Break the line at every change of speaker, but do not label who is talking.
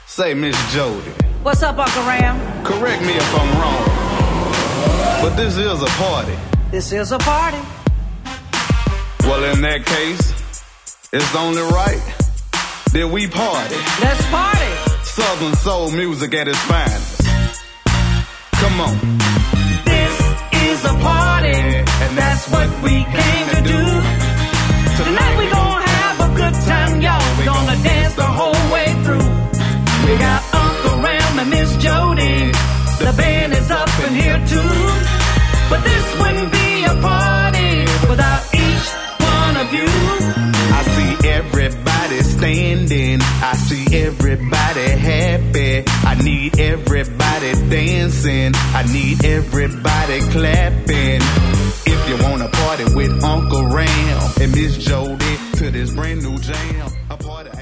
Say, Miss Jody.
What's up, Uncle Ram?
Correct me if I'm wrong, but this is a party.
This is a party.
Well, in that case, it's only right that we party.
Let's party.
Southern soul music at its finest. Come on.
This is a party, and that's what we came to do. Tonight we gonna have a good time, y'all. We gonna dance the whole way through. We got Uncle Ram and Miss Jody. The band is up in here too. But this wouldn't be a party without each one of you.
I see everybody standing. I see everybody happy. I need everybody dancing. I need everybody clapping. If you wanna party with Uncle Ram and Miss Jody to this brand new jam, a party